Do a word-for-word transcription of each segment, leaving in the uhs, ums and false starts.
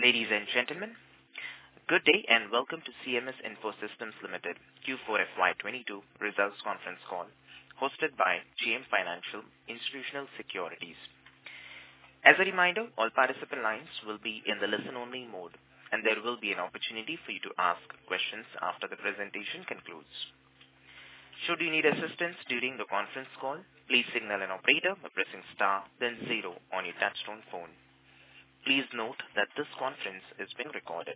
Ladies and gentlemen, good day and welcome to C M S Info Systems Limited Q four F Y twenty-two results conference call hosted by J M Financial Institutional Securities. As a reminder, all participant lines will be in the listen-only mode, and there will be an opportunity for you to ask questions after the presentation concludes. Should you need assistance during the conference call, please signal an operator by pressing star then zero on your touchtone phone. Please note that this conference is being recorded.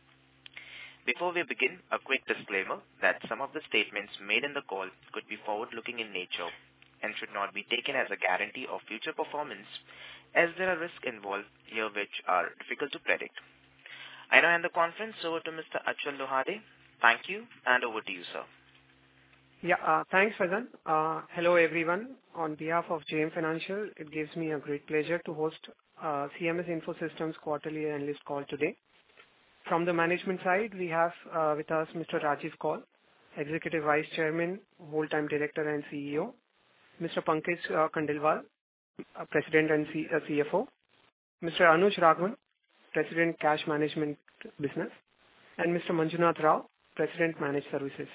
Before we begin, a quick disclaimer that some of the statements made in the call could be forward-looking in nature and should not be taken as a guarantee of future performance, as there are risks involved here which are difficult to predict. I now hand the conference over to Mister Achal Lohade. Thank you, and over to you, sir. Yeah, uh, thanks, Faizan. Uh, hello, everyone. On behalf of J M Financial, it gives me a great pleasure to host uh, C M S Info Systems quarterly analyst call today. From the management side, we have uh, with us Mister Rajiv Kaul, Executive Vice Chairman, Whole-Time Director and C E O, Mister Pankaj uh, Khandelwal, uh, President and C- uh, C F O, Mister Anuj Raghavan, President Cash Management Business, and Mister Manjunath Rao, President Managed Services.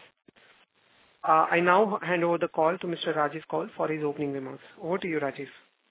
Uh, I now hand over the call to Mister Rajiv Kaul for his opening remarks. Over to you, Rajiv.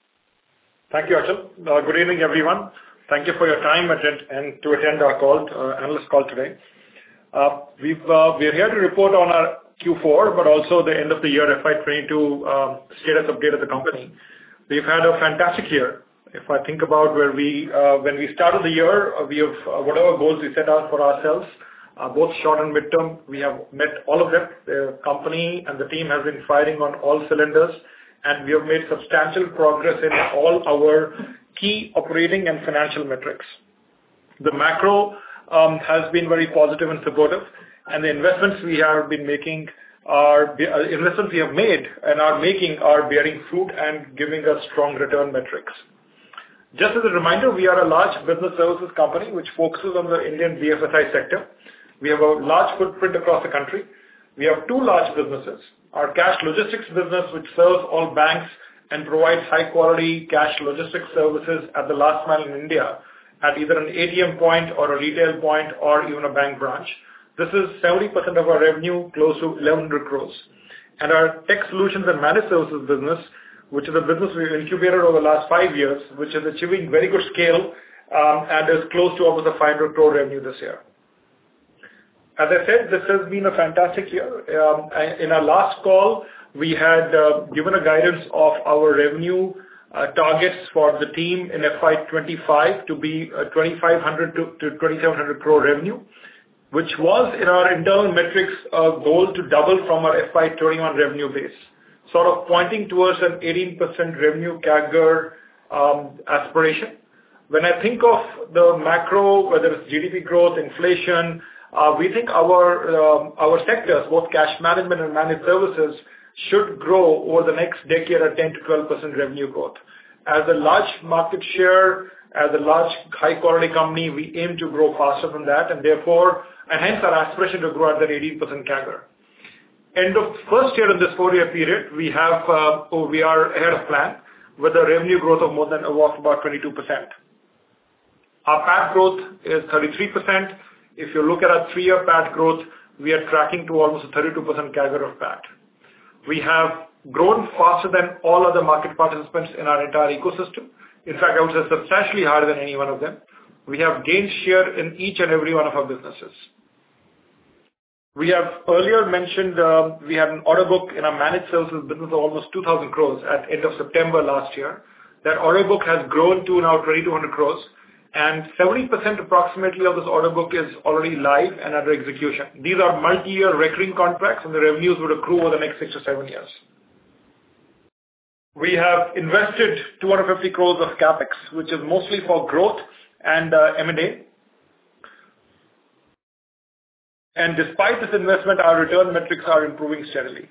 Thank you, Achal. Uh, good evening, everyone. Thank you for your time attend, and to attend our call, uh, analyst call today. Uh, we've, uh, we're here to report on our Q four, but also the end of the year F Y twenty-two um, status update of the company. We've had a fantastic year. If I think about where we, uh, when we started the year, uh, we have uh, whatever goals we set out for ourselves, uh, both short and midterm, we have met all of them. The company and the team has been firing on all cylinders, and we have made substantial progress in all our key operating and financial metrics. The macro um, has been very positive and supportive, and the investments we have been making are uh, investments we have made and are making are bearing fruit and giving us strong return metrics. Just as a reminder, we are a large business services company which focuses on the Indian B F S I sector. We have a large footprint across the country. We have two large businesses. Our cash logistics business, which serves all banks and provides high-quality cash logistics services at the last mile in India, at either an A T M point or a retail point or even a bank branch. This is seventy percent of our revenue, close to eleven hundred crores. And our tech solutions and managed services business, which is a business we've incubated over the last five years, which is achieving very good scale um, and is close to almost a five hundred crore revenue this year. As I said, this has been a fantastic year. Um, in our last call, we had uh, given a guidance of our revenue uh, targets for the team in F Y twenty-five to be uh, twenty-five hundred to, to twenty-seven hundred crore revenue, which was in our internal metrics a goal to double from our F Y twenty-one revenue base, sort of pointing towards an eighteen percent revenue C A G R um, aspiration. When I think of the macro, whether it's G D P growth, inflation, Uh, we think our um, our sectors, both cash management and managed services, should grow over the next decade at ten to twelve percent revenue growth. As a large market share, as a large high-quality company, we aim to grow faster than that, and therefore, and hence our aspiration to grow at that eighteen percent C A G R. End of first year in this four-year period, we have uh, oh, we are ahead of plan with a revenue growth of more than of about twenty-two percent. Our P A T growth is thirty-three percent. If you look at our three-year P A T growth, we are tracking to almost a thirty-two percent C A G R of P A T. We have grown faster than all other market participants in our entire ecosystem. In fact, I would say substantially higher than any one of them. We have gained share in each and every one of our businesses. We have earlier mentioned uh, we had an order book in our managed services business of almost two thousand crores at end of September last year. That order book has grown to now twenty-two hundred crores. And seventy percent approximately of this order book is already live and under execution. These are multi-year recurring contracts, and the revenues would accrue over the next six to seven years. We have invested two hundred fifty crores of capex, which is mostly for growth and uh, M and A. And despite this investment, our return metrics are improving steadily.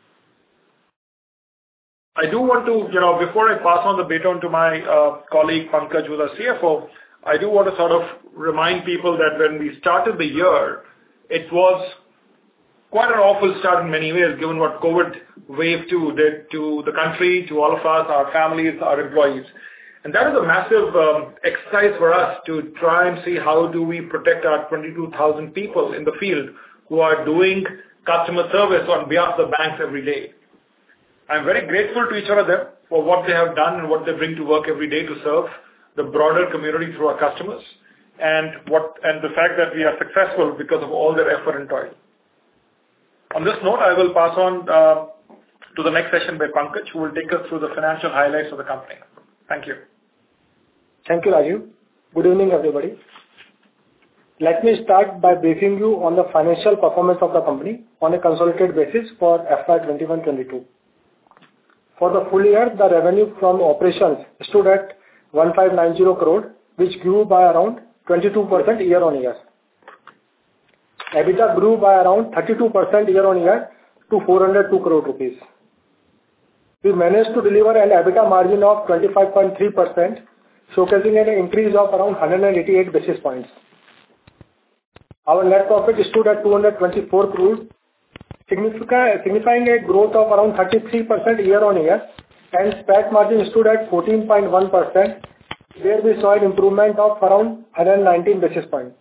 I do want to, you know, before I pass on the baton to my uh, colleague Pankaj, who's our C F O, I do want to sort of remind people that when we started the year, it was quite an awful start in many ways, given what COVID wave two did to the country, to all of us, our families, our employees. And that is a massive um, exercise for us to try and see how do we protect our twenty-two thousand people in the field who are doing customer service on behalf of the banks every day. I'm very grateful to each one of them for what they have done and what they bring to work every day to serve the broader community through our customers, and what and the fact that we are successful because of all their effort and toil. On this note, I will pass on uh, to the next session by Pankaj, who will take us through the financial highlights of the company. Thank you. Thank you, Rajiv. Good evening, everybody. Let me start by briefing you on the financial performance of the company on a consolidated basis for F Y twenty-one twenty-two. For the full year, the revenue from operations stood at fifteen ninety crore, which grew by around twenty-two percent year-on-year. EBITDA grew by around thirty-two percent year-on-year to four hundred two crore rupees. We managed to deliver an EBITDA margin of twenty-five point three percent, showcasing an increase of around one hundred eighty-eight basis points. Our net profit stood at two hundred twenty-four crore, signifying a growth of around thirty-three percent year-on-year, and P A T margin stood at fourteen point one percent, where we saw an improvement of around one hundred nineteen basis points.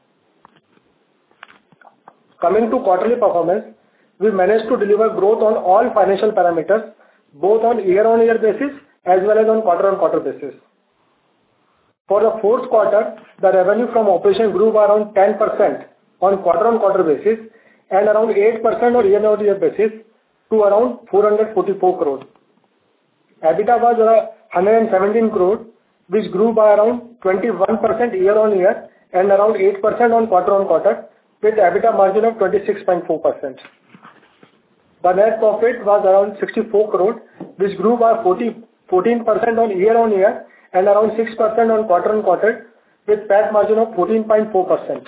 Coming to quarterly performance, we managed to deliver growth on all financial parameters, both on year-on-year basis as well as on quarter-on-quarter basis. For the fourth quarter, the revenue from operation grew by around ten percent on quarter-on-quarter basis and around eight percent on year-on-year basis to around four hundred forty-four crore. EBITDA was one hundred seventeen crore, which grew by around twenty-one percent year-on-year and around eight percent on quarter-on-quarter, with EBITDA margin of twenty-six point four percent. The net profit was around sixty-four crore, which grew by fourteen percent on year-on-year and around six percent on quarter-on-quarter, with P A T margin of fourteen point four percent.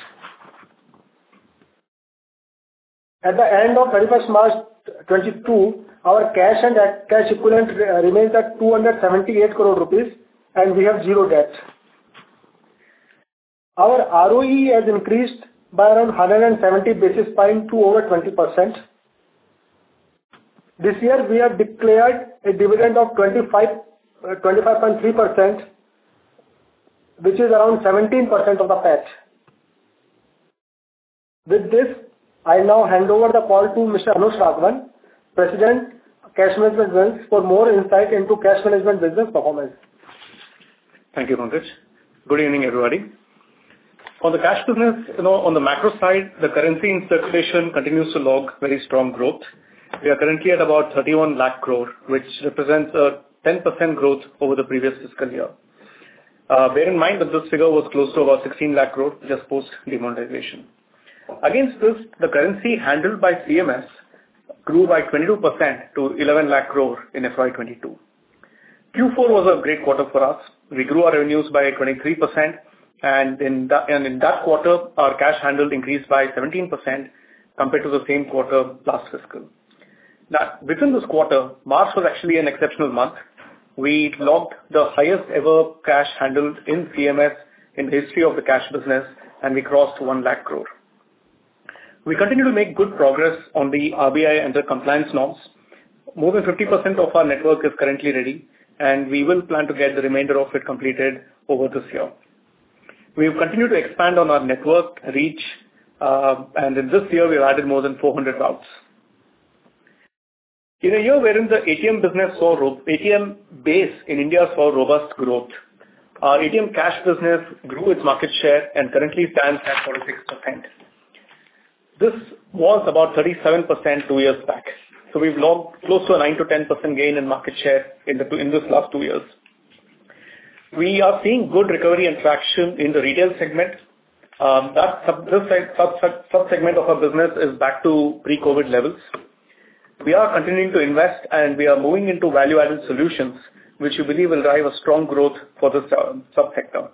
At the end of thirty-first March twenty-two, our cash and cash equivalent remains at two hundred seventy-eight crore rupees, and we have zero debt. Our R O E has increased by around one hundred seventy basis points to over twenty percent. This year, we have declared a dividend of twenty-five point three percent, which is around seventeen percent of the P A T. With this, I now hand over the call to Mister Anush Raghavan, President, Cash Management Business, for more insight into cash management business performance. Thank you, Pankaj. Good evening, everybody. On the cash business, you know, on the macro side, the currency in circulation continues to log very strong growth. We are currently at about thirty-one lakh crore, which represents a ten percent growth over the previous fiscal year. Uh, bear in mind that this figure was close to about sixteen lakh crore just post demonetization. Against this, the currency handled by C M S grew by twenty-two percent to eleven lakh crore in F Y twenty-two. Q four was a great quarter for us. We grew our revenues by twenty-three percent, and in that, and in that quarter, our cash handled increased by seventeen percent compared to the same quarter last fiscal. Now, within this quarter, March was actually an exceptional month. We logged the highest ever cash handled in C M S in the history of the cash business, and we crossed one lakh crore. We continue to make good progress on the R B I and the compliance norms. More than fifty percent of our network is currently ready, and we will plan to get the remainder of it completed over this year. We have continued to expand on our network reach, uh, and in this year, we have added more than four hundred routes. In a year wherein the A T M business saw, A T M base in India saw robust growth, our A T M cash business grew its market share and currently stands at forty-six percent. This was about thirty-seven percent two years back. So we've logged close to a nine to ten percent gain in market share in the in this last two years. We are seeing good recovery and traction in the retail segment. Um, that sub, this sub, sub, sub segment of our business is back to pre-COVID levels. We are continuing to invest, and we are moving into value-added solutions, which we believe will drive a strong growth for this uh, sub-sector.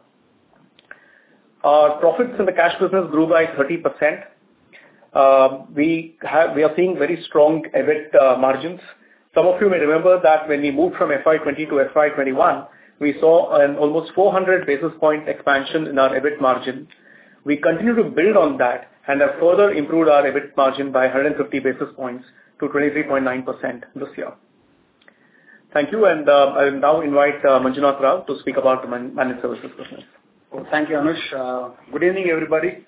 Our profits in the cash business grew by thirty percent. Uh, we have we are seeing very strong EBIT uh, margins. Some of you may remember that when we moved from F Y twenty to F Y twenty-one, we saw an almost four hundred basis point expansion in our EBIT margin. We continue to build on that and have further improved our EBIT margin by one hundred fifty basis points to twenty-three point nine percent this year. Thank you. And uh, I will now invite uh, Manjunath Rao to speak about the man- managed services business. Oh, thank you, Anush. Uh, good evening, everybody.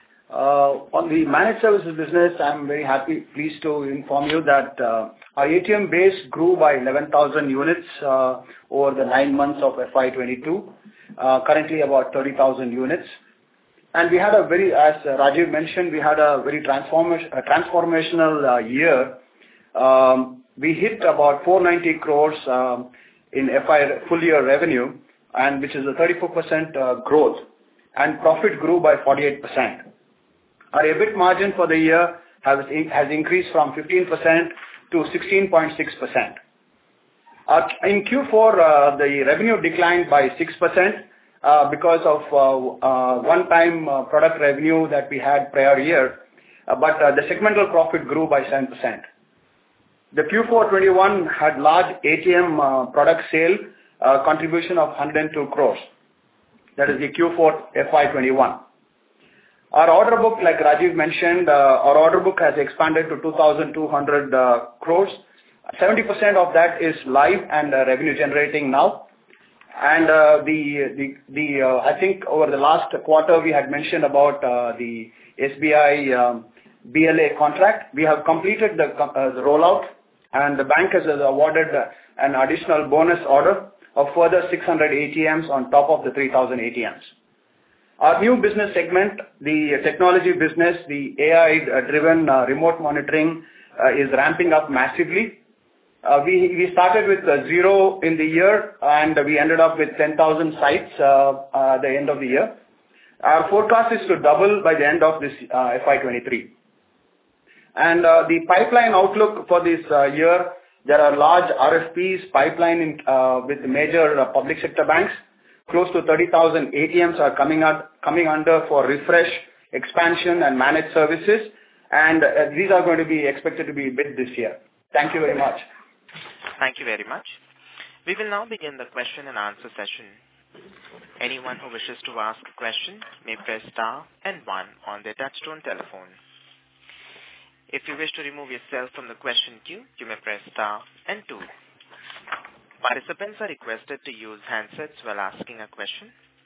Uh, on the managed services business, I'm very happy, pleased to inform you that uh, our A T M base grew by eleven thousand units uh, over the nine months of F Y twenty-two, uh, currently about thirty thousand units. And we had a very, as Rajiv mentioned, we had a very transform- a transformational uh, year. Um, we hit about four hundred ninety crores um, in F Y full year revenue, and which is a thirty-four percent uh, growth, and profit grew by forty-eight percent. Our EBIT margin for the year has, has increased from fifteen percent to sixteen point six percent. Uh, in Q four, uh, the revenue declined by six percent uh, because of uh, uh, one-time uh, product revenue that we had prior year, uh, but uh, the segmental profit grew by seven percent. The Q four twenty-one had large A T M uh, product sale uh, contribution of one hundred two crores. That is the Q four F Y twenty-one. Our order book, like Rajiv mentioned, uh, our order book has expanded to two thousand two hundred uh, crores. seventy percent of that is live and uh, revenue generating now. And uh, the, the, the uh, I think over the last quarter, we had mentioned about uh, the S B I um, B L A contract. We have completed the, uh, the rollout, and the bank has awarded uh, an additional bonus order of further six hundred A T Ms on top of the three thousand A T Ms. Our new business segment, the technology business, the A I-driven uh, remote monitoring uh, is ramping up massively. Uh, we, we started with uh, zero in the year, and we ended up with ten thousand sites uh, uh, at the end of the year. Our forecast is to double by the end of this uh, F Y twenty-three. And uh, the pipeline outlook for this uh, year, there are large R F Ps pipeline in, uh, with major uh, public sector banks. Close to thirty thousand A T Ms are coming out, coming under for refresh, expansion, and managed services, and uh, these are going to be expected to be bid this year. Thank you very much. Thank you very much. We will now begin the question and answer session. Anyone who wishes to ask a question may press star and one on their touchtone telephone. If you wish to remove yourself from the question queue, you may press star and two. Participants are requested to use handsets while asking a question.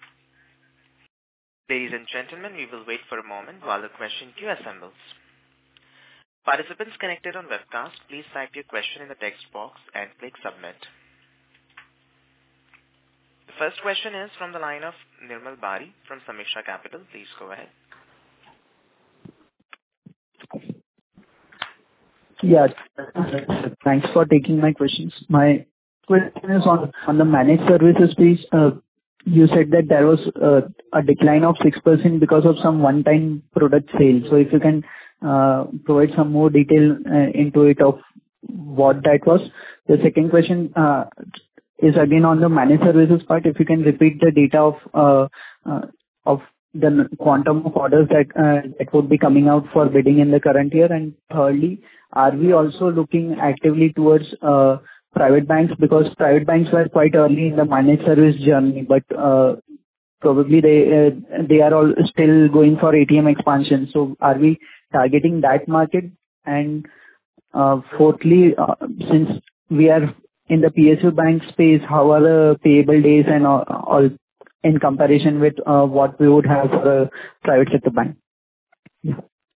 Ladies and gentlemen, we will wait for a moment while the question queue assembles. Participants connected on webcast, please type your question in the text box and click submit. The first question is from the line of Nirmal Bari from Samiksha Capital. Please go ahead. Yeah, thanks for taking my questions. My question is on, on the managed services piece. Uh, you said that there was uh, a decline of six percent because of some one-time product sale. So if you can uh, provide some more detail uh, into it of what that was. The second question uh, is again on the managed services part. If you can repeat the data of uh, uh, of the quantum of orders that uh, that would be coming out for bidding in the current year. And thirdly, are we also looking actively towards uh, private banks, because private banks were quite early in the managed service journey, but uh, probably they uh, they are all still going for A T M expansion. So are we targeting that market? And uh, fourthly, uh, since we are in the P S U bank space, how are the payable days and all, all in comparison with uh, what we would have for a private sector bank? Yeah.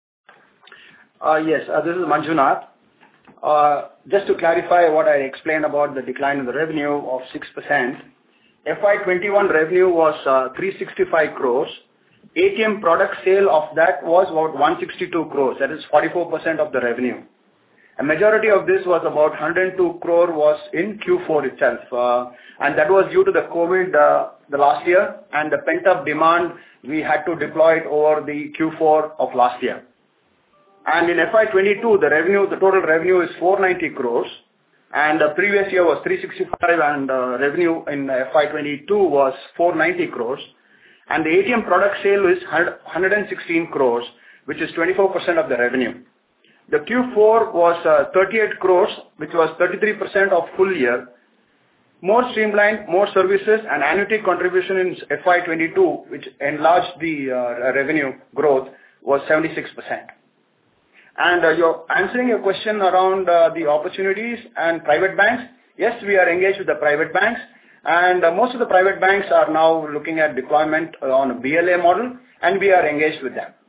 Uh, yes, uh, this is Manjunath. Uh, just to clarify what I explained about the decline in the revenue of six percent, F Y twenty-one revenue was uh, three hundred sixty-five crores. A T M product sale of that was about one hundred sixty-two crores. That is forty-four percent of the revenue. A majority of this was about one hundred two crore was in Q four itself. Uh, and that was due to the COVID uh, the last year and the pent-up demand we had to deploy it over the Q four of last year. And in F Y twenty-two, the revenue, the total revenue is four hundred ninety crores. And the previous year was three hundred sixty-five, and uh, revenue in F Y twenty-two was four hundred ninety crores. And the A T M product sale is one hundred sixteen crores, which is twenty-four percent of the revenue. The Q four was uh, thirty-eight crores, which was thirty-three percent of full year. More streamlined, more services, and annuity contribution in F Y twenty-two, which enlarged the uh, revenue growth, was seventy-six percent. And uh, you're answering your question around uh, the opportunities and private banks. Yes, we are engaged with the private banks, and uh, most of the private banks are now looking at deployment on a B L A model, and we are engaged with them.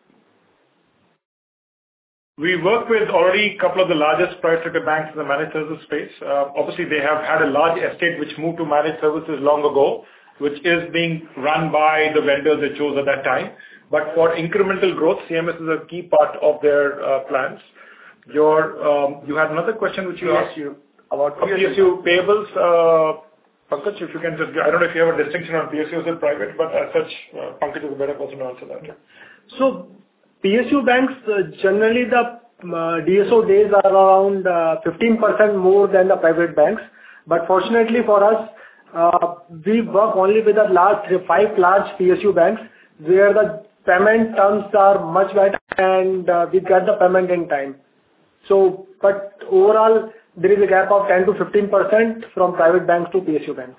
We work with already a couple of the largest private sector banks in the managed services space. Uh, obviously, they have had a large estate which moved to managed services long ago, which is being run by the vendors they chose at that time. But for incremental growth, C M S is a key part of their uh, plans. Your, um, you had another question which you asked you about P S U payables. Uh, Pankaj, if you can just, I don't know if you have a distinction on P S Us and private, but as such, uh, Pankaj is a better person to answer that. Yeah. So, P S U banks, uh, generally the uh, D S O days are around uh, fifteen percent more than the private banks. But fortunately for us, uh, we work only with the large, five large P S U banks where the payment terms are much better and uh, we get the payment in time. So, but overall, there is a gap of ten to fifteen percent from private banks to P S U banks.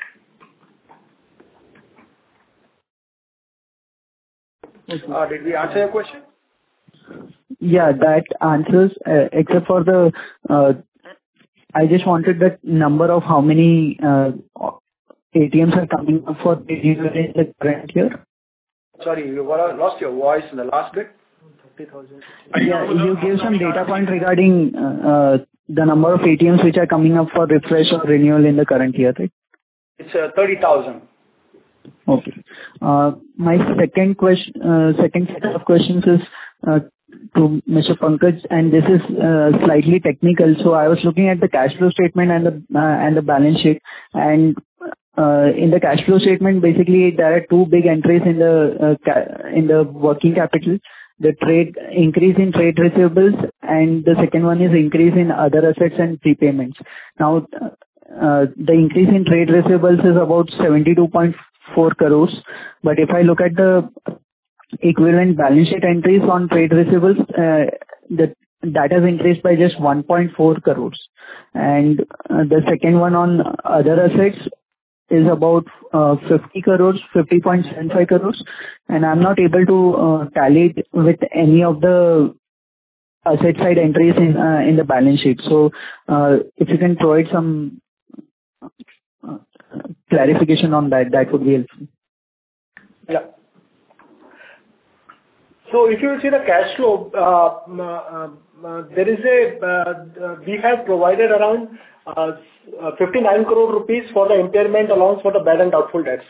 Uh, did we answer your question? Yeah, that answers, uh, except for the, uh, I just wanted the number of how many uh, A T Ms are coming up for renewal in the current year. Sorry, you lost your voice in the last bit. thirty thousand. Yeah, you gave some data point regarding uh, uh, the number of A T Ms which are coming up for refresh or renewal in the current year, right? It's uh, thirty thousand. Okay. Uh, My second question, uh, second set of questions is uh, to Mister Pankaj, and this is uh, slightly technical. So I was looking at the cash flow statement and the uh, and the balance sheet, and uh, in the cash flow statement, basically there are two big entries in the uh, ca- in the working capital. The trade increase in trade receivables, and the second one is increase in other assets and prepayments. Now, uh, the increase in trade receivables is about seventy-two point four crores, but if I look at the equivalent balance sheet entries on trade receivables, uh, that that has increased by just one point four crores, and uh, the second one on other assets is about uh, fifty crores, fifty point seven five crores, and I'm not able to uh, tally it with any of the asset side entries in uh, in the balance sheet. So, uh, if you can provide some uh, clarification on that, that would be helpful. Yeah. So if you see the cash flow, uh, uh, uh, there is a, uh, we have provided around uh, fifty-nine crore rupees for the impairment allowance for the bad and doubtful debts.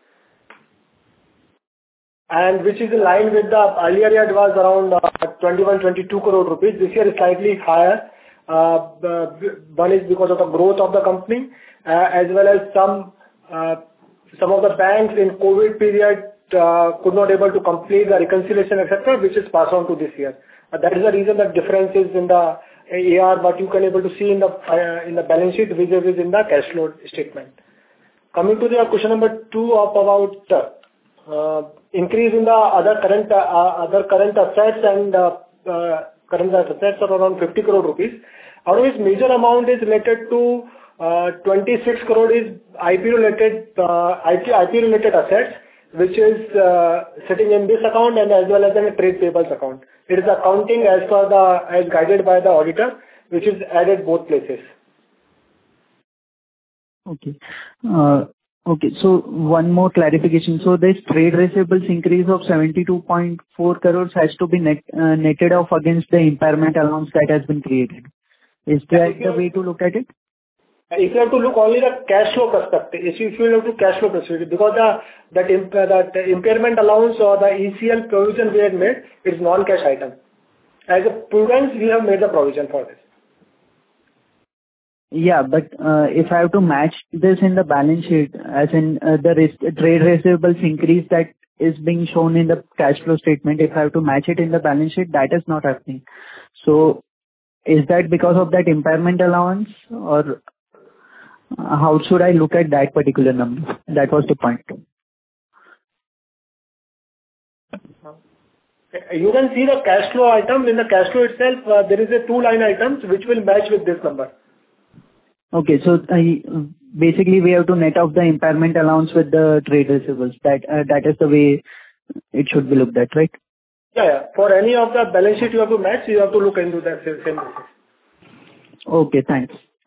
And which is in line with the earlier year it was around uh, twenty-one, twenty-two crore rupees. This year is slightly higher. Uh, one is because of the growth of the company, uh, as well as some, uh, some of the banks in COVID period Uh, could not able to complete the reconciliation, et cetera, which is passed on to this year. Uh, that is the reason that difference is in the A R, but you can able to see in the uh, in the balance sheet, which is in the cash flow statement. Coming to the question number two of about uh, increase in the other current uh, other current assets and uh, uh, current assets are around fifty crore rupees. Out of which major amount is related to uh, twenty-six crore is I P related uh, I P related assets, which is uh, sitting in this account and as well as in a trade payables account. It is accounting as per the, as guided by the auditor, which is added both places. Okay. Uh, okay, so one more clarification. So this trade receivables increase of seventy-two point four crores has to be net, uh, netted off against the impairment allowance that has been created. Is that the way to look at it? If you have to look only the cash flow perspective, if you, if you look to cash flow perspective, because the that, imp, that impairment allowance or the E C L provision we had made is non-cash item. As a prudence, we have made the provision for this. Yeah, but uh, if I have to match this in the balance sheet, as in uh, the res- trade receivables increase that is being shown in the cash flow statement, if I have to match it in the balance sheet, that is not happening. So, is that because of that impairment allowance, or how should I look at that particular number? That was the point. You can see the cash flow item. In the cash flow itself, uh, there is a two line items which will match with this number. Okay, so uh, basically we have to net off the impairment allowance with the trade receivables. That uh, that is the way it should be looked at, right? Yeah, yeah. For any of the balance sheet you have to match, you have to look into that same basis. Okay, thanks.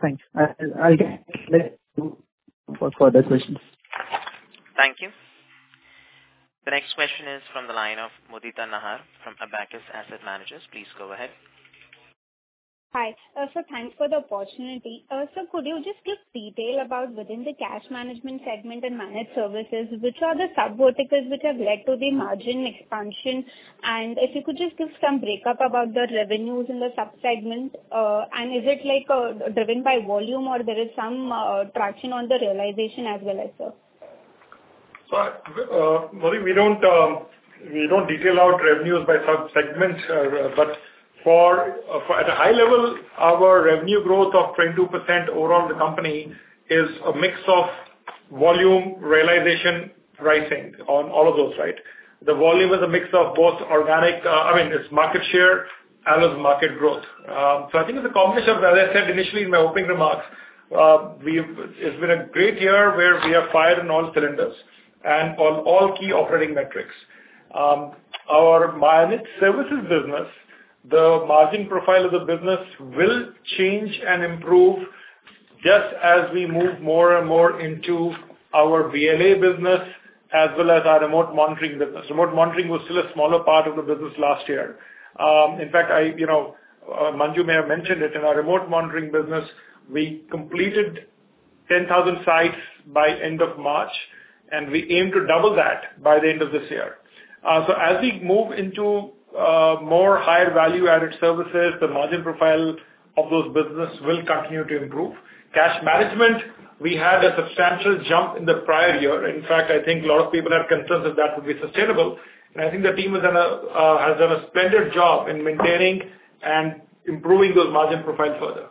Thanks. I'll, I'll get for further questions. Thank you. The next question is from the line of Mudita Nahar from Abacus Asset Managers. Please go ahead. Hi. Uh, so thanks for the opportunity. Uh, so could you just give detail about within the cash management segment and managed services, which are the sub-verticals which have led to the margin expansion? And if you could just give some breakup about the revenues in the sub-segment, uh, and is it like uh, driven by volume or there is some uh, traction on the realization as well as sir? So, uh, Modi, we don't um, we don't detail out revenues by sub-segment, uh, but For, uh, for at a high level, our revenue growth of twenty-two percent overall the company is a mix of volume, realization, pricing on all of those, right? The volume is a mix of both organic, uh, I mean, it's market share as well as market growth. Um, so I think it's a combination of, as I said initially in my opening remarks, uh, we've, it's been a great year where we have fired on all cylinders and on all key operating metrics. Um, our managed services business, the margin profile of the business will change and improve just as we move more and more into our B L A business as well as our remote monitoring business. Remote monitoring was still a smaller part of the business last year. Um, in fact, I, you know, uh, Manju may have mentioned it, in our remote monitoring business, we completed ten thousand sites by end of March, and we aim to double that by the end of this year. Uh, so as we move into Uh, more higher value added services, the margin profile of those business will continue to improve. Cash management, we had a substantial jump in the prior year. In fact, I think a lot of people had concerns that that would be sustainable. And I think the team has done a, uh, has done a splendid job in maintaining and improving those margin profiles further.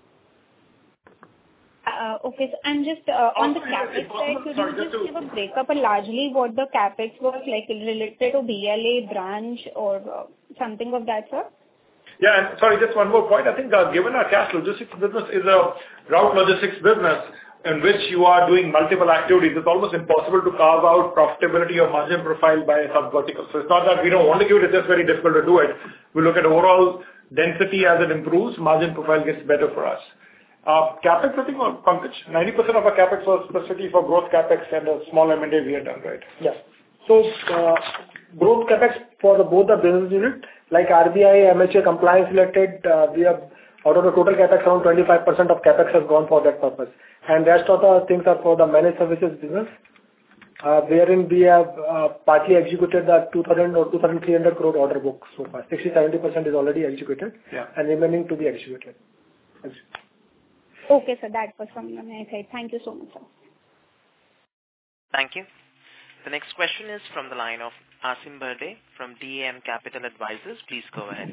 Uh, okay, so and just uh, on the CapEx side, could you just give a breakup of largely what the CapEx was, like related to B L A branch or uh, something of that sort? Yeah, and sorry, just one more point. I think uh, given our cash logistics business is a route logistics business in which you are doing multiple activities, it's almost impossible to carve out profitability or margin profile by a sub-vertical. So it's not that we don't want to give it, it's just very difficult to do it. We look at overall density as it improves, margin profile gets better for us. Uh, CapEx, I think, Pankaj, ninety percent of our CapEx was specifically for growth CapEx and a small M and A we had done, right? Yes. So, uh, growth CapEx for the, both the business unit, like R B I, M H A compliance related, uh, we have, out of the total CapEx, around twenty-five percent of CapEx has gone for that purpose. And rest of the things are for the managed services business, uh, wherein we have uh, partly executed the two thousand or two thousand three hundred crore order book so far. sixty to seventy percent is already executed, yeah, and remaining to be executed. Thanks. Okay, sir, that was from my side. Thank you so much, sir. Thank you. The next question is from the line of Asim Berde from D A M Capital Advisors. Please go ahead.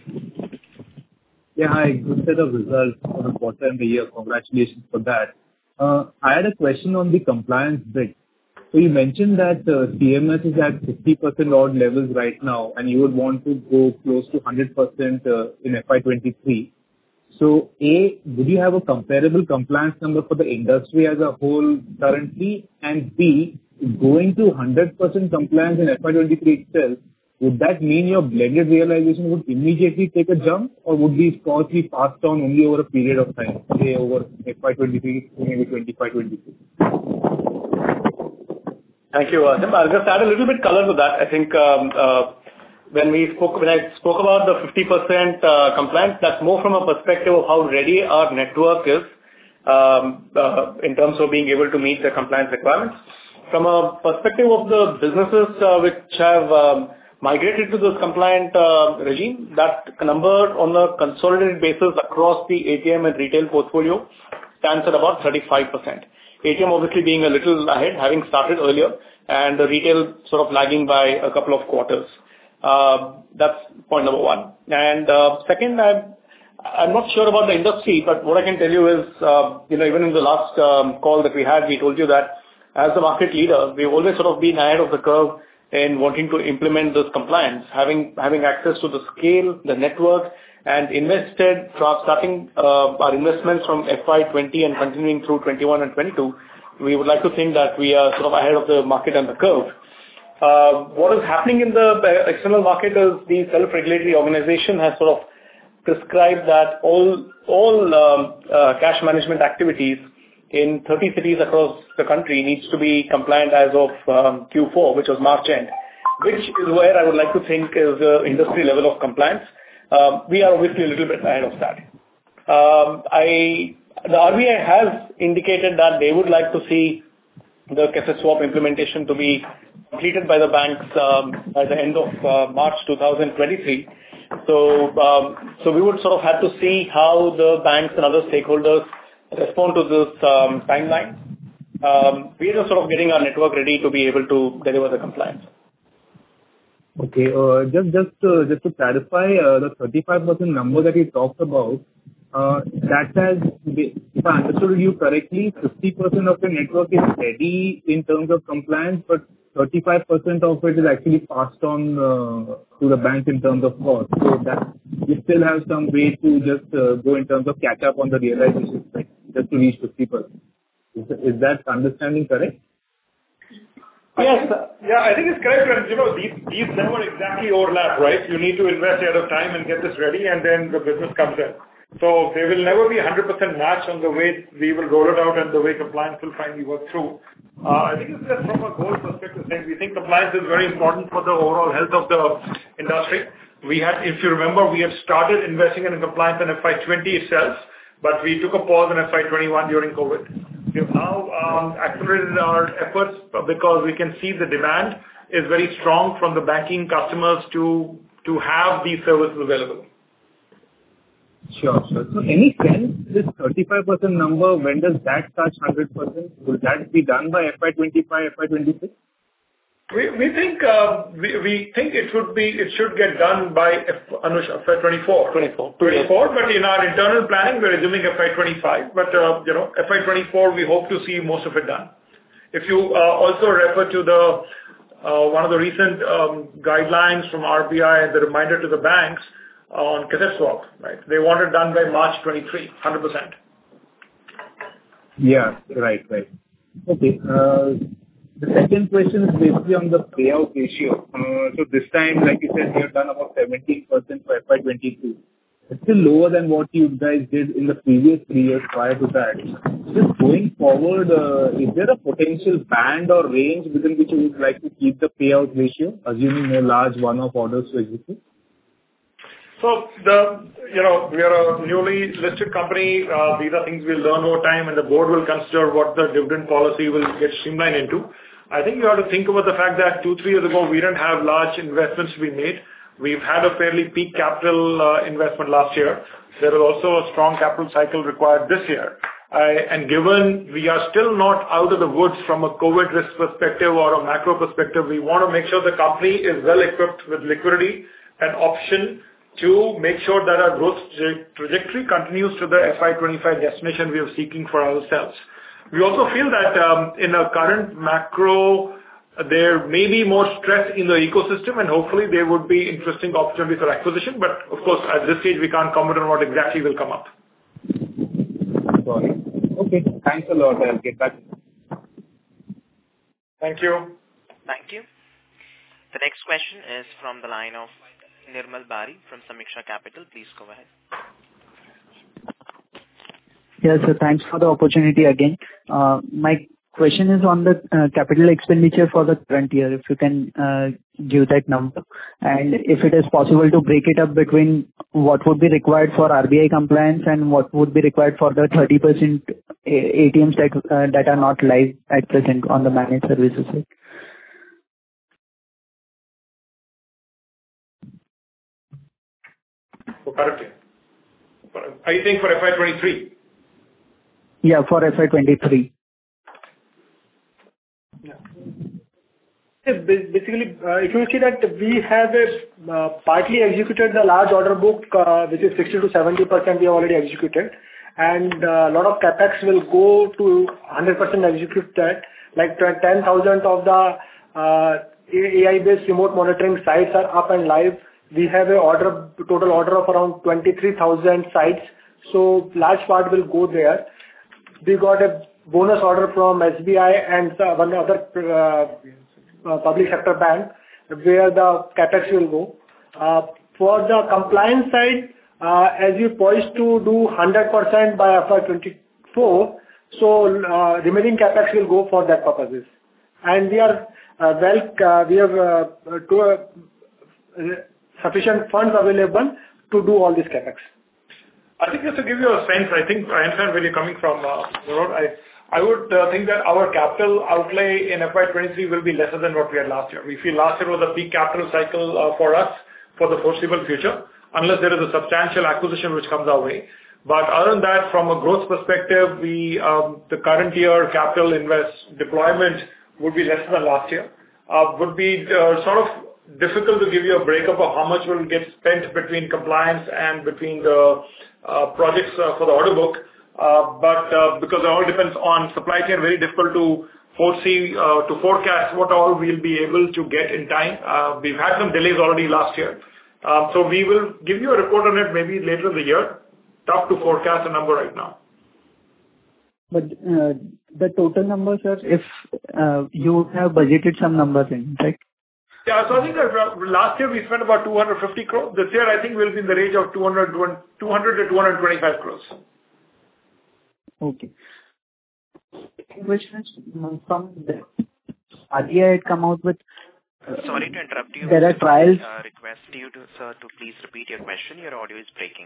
Yeah, hi. Good set of results for the quarter and the year. Congratulations for that. Uh, I had a question on the compliance bit. So you mentioned that uh, C M S is at fifty percent odd levels right now, and you would want to go close to one hundred percent uh, in F Y twenty-three. So, A, would you have a comparable compliance number for the industry as a whole currently? And B, going to one hundred percent compliance in F Y twenty-three itself, would that mean your blended realization would immediately take a jump, or would these costs be passed on only over a period of time, say over F Y twenty-three to maybe twenty-five twenty-six? Thank you, Asim. I'll just add a little bit color to that. I think um, uh, when we spoke, when I spoke about the fifty percent uh, compliance, that's more from a perspective of how ready our network is um, uh, in terms of being able to meet the compliance requirements. From a perspective of the businesses uh, which have um, migrated to this compliant uh, regime, that number on a consolidated basis across the A T M and retail portfolio stands at about thirty-five percent. A T M obviously being a little ahead, having started earlier, and the retail sort of lagging by a couple of quarters. Uh, that's point number one. And uh, second, I'm, I'm not sure about the industry, but what I can tell you is, uh, you know, even in the last um, call that we had, we told you that as the market leader, we've always sort of been ahead of the curve in wanting to implement this compliance, having having access to the scale, the network, and invested, starting uh, our investments from F Y twenty and continuing through twenty-one and twenty-two. We would like to think that we are sort of ahead of the market and the curve. Uh, what is happening in the external market is the self-regulatory organization has sort of prescribed that all all um, uh, cash management activities in thirty cities across the country needs to be compliant as of um, Q four, which was March end, which is where I would like to think is the industry level of compliance. Um, we are obviously a little bit ahead of that. Um, I, the R B I has indicated that they would like to see the cassette swap implementation to be completed by the banks um, by the end of uh, March two thousand twenty-three. So, um, so we would sort of have to see how the banks and other stakeholders respond to this um, timeline. Um, we are just sort of getting our network ready to be able to deliver the compliance. Okay, uh, just just uh, just to clarify, uh, the thirty-five percent number that you talked about, uh, that has, if I understood you correctly, fifty percent of the network is ready in terms of compliance, but thirty-five percent of it is actually passed on uh, to the bank in terms of cost. So that you still have some way to just uh, go in terms of catch up on the realization, right, just to reach fifty percent. Is, is that understanding correct? Yes. Yeah, I think it's correct. And, you know, these, these never exactly overlap, right? You need to invest ahead of time and get this ready, and then the business comes in. So there will never be one hundred percent match on the way we will roll it out and the way compliance will finally work through. Uh, I think it's just from a goal perspective thing. We think compliance is very important for the overall health of the industry. We had, if you remember, we had started investing in compliance in F Y twenty itself, but we took a pause in F Y twenty-one during COVID. We have now um, accelerated our efforts because we can see the demand is very strong from the banking customers to to have these services available. Sure, sure. So any sense, this thirty-five percent number, when does that touch one hundred percent? Will that be done by F Y twenty-five, F Y twenty-six? We we think uh, we we think it should be it should get done by F, Anush, F Y twenty-four. twenty-four. twenty-four, but in our internal planning, we're assuming F Y twenty-five. But uh, you know, F Y twenty-four, we hope to see most of it done. If you uh, also refer to the uh, one of the recent um, guidelines from R B I and the reminder to the banks on cassette swap, right? They want it done by March twenty-three, one hundred percent. Yeah, right, right. Okay. Uh, The second question is basically on the payout ratio. Uh, So this time, like you said, you have done about seventeen percent for F Y twenty-two. It's still lower than what you guys did in the previous three years prior to that. Just going forward, uh, is there a potential band or range within which you would like to keep the payout ratio, assuming no large one-off orders to execute? So the, you know, we are a newly listed company. Uh, These are things we'll learn over time, and the board will consider what the dividend policy will get streamlined into. I think you have to think about the fact that two, three years ago, we didn't have large investments to be made. We've had a fairly peak capital uh, investment last year. There is also a strong capital cycle required this year. I- And given we are still not out of the woods from a COVID risk perspective or a macro perspective, we want to make sure the company is well equipped with liquidity and option to make sure that our growth tra- trajectory continues to the F Y twenty-five destination we are seeking for ourselves. We also feel that um, in a current macro, there may be more stress in the ecosystem, and hopefully there would be interesting opportunities for acquisition. But of course, at this stage, we can't comment on what exactly will come up. Sorry. Okay. Thanks a lot. I'll get back. Thank you. Thank you. The next question is from the line of Nirmal Bari from Samiksha Capital. Please go ahead. Yes, sir. Thanks for the opportunity again. Uh, My question is on the uh, capital expenditure for the current year, if you can uh, give that number, and if it is possible to break it up between what would be required for R B I compliance and what would be required for the thirty percent A T Ms that uh, that are not live at present on the managed services side. For current year. Are you saying for F Y twenty-three? Yeah, for F Y twenty-three. Yeah. Basically, uh, if you see that we have a, uh, partly executed the large order book, uh, which is sixty to seventy percent we have already executed, and uh, a lot of capex will go to one hundred percent execute that. Like ten thousand of the uh, A I-based remote monitoring sites are up and live. We have a order total order of around twenty-three thousand sites, so large part will go there. We got a bonus order from S B I and uh, one other uh, uh, public sector bank where the capex will go. Uh, for the compliance side, uh, as we poised to do one hundred percent by F Y twenty-four, so uh, remaining CapEx will go for that purposes. And we are uh, well, uh, we have uh, to, uh, sufficient funds available to do all this CapEx. I think just to give you a sense, I think I understand where you're coming from, uh, I I would uh, think that our capital outlay in F Y twenty-three will be lesser than what we had last year. We feel last year was a peak capital cycle uh, for us for the foreseeable future, unless there is a substantial acquisition which comes our way. But other than that, from a growth perspective, we um, the current year capital invest deployment would be lesser than last year. Uh, would be uh, sort of difficult to give you a breakup of how much will get spent between compliance and between the uh, projects uh, for the order book. Uh, but uh, because it all depends on supply chain, very difficult to foresee, uh, to forecast what all we'll be able to get in time. Uh, we've had some delays already last year. Um, so we will give you a report on it maybe later in the year. Tough to forecast a number right now. But uh, the total number, sir, if uh, you have budgeted some numbers in, right? Yeah, so I think that last year we spent about two hundred fifty crores. This year I think we'll be in the range of two hundred to two hundred twenty-five crores. Okay. Questions from the R B I had come out with. Uh, Sorry to interrupt you. There are trials. Uh, request you to, sir, to please repeat your question. Your audio is breaking.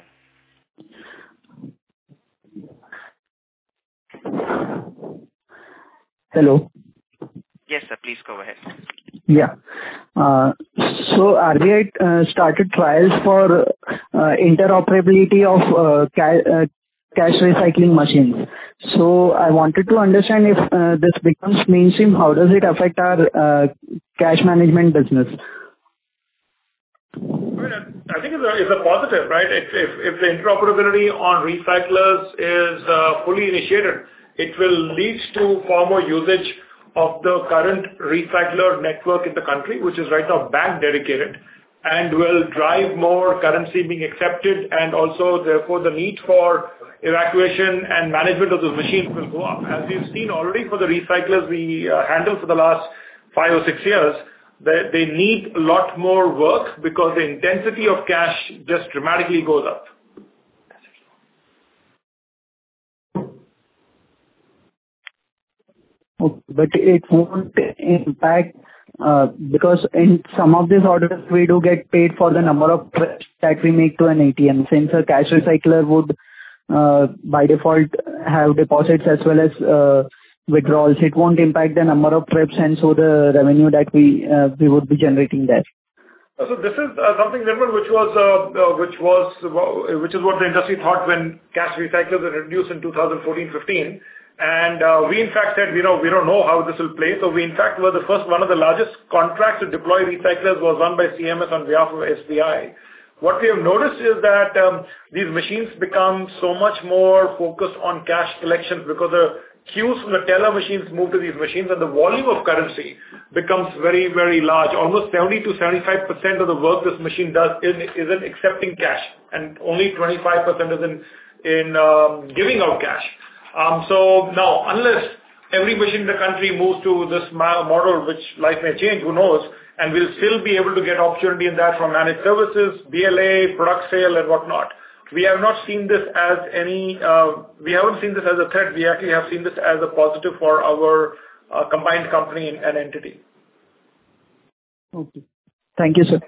Hello. Yes, sir. Please go ahead. Yeah. Uh, so R B I uh, started trials for uh, interoperability of uh, ca- uh, cash recycling machines. So I wanted to understand if uh, this becomes mainstream, how does it affect our uh, cash management business? I think it's a, it's a positive, right? If, if, if the interoperability on recyclers is uh, fully initiated, it will lead to far more usage of the current recycler network in the country, which is right now bank dedicated, and will drive more currency being accepted, and also therefore the need for evacuation and management of those machines will go up. As we've seen already for the recyclers we uh, handle for the last five or six years, they, they need a lot more work because the intensity of cash just dramatically goes up. Okay, but it won't impact uh, because in some of these orders we do get paid for the number of trips that we make to an A T M. Since a cash recycler would uh, by default have deposits as well as uh, withdrawals, it won't impact the number of trips and so the revenue that we uh, we would be generating there. So this is uh, something different, which was uh, uh, which was uh, which is what the industry thought when cash recyclers were introduced in two thousand fourteen fifteen. And uh, we in fact said, you know, we don't know how this will play. So we in fact were the first, one of the largest contracts to deploy recyclers was won by C M S on behalf of S B I. What we have noticed is that um, these machines become so much more focused on cash collections because the queues from the teller machines move to these machines and the volume of currency becomes very, very large. Almost seventy to seventy-five percent of the work this machine does is, is in accepting cash, and only twenty-five percent is in, in um, giving out cash. Um, so now, unless every machine in the country moves to this model, which life may change, who knows, and we'll still be able to get opportunity in that from managed services, B L A, product sale, and whatnot. We have not seen this as any, uh, we haven't seen this as a threat. We actually have seen this as a positive for our uh, combined company and entity. Okay. Thank you, sir.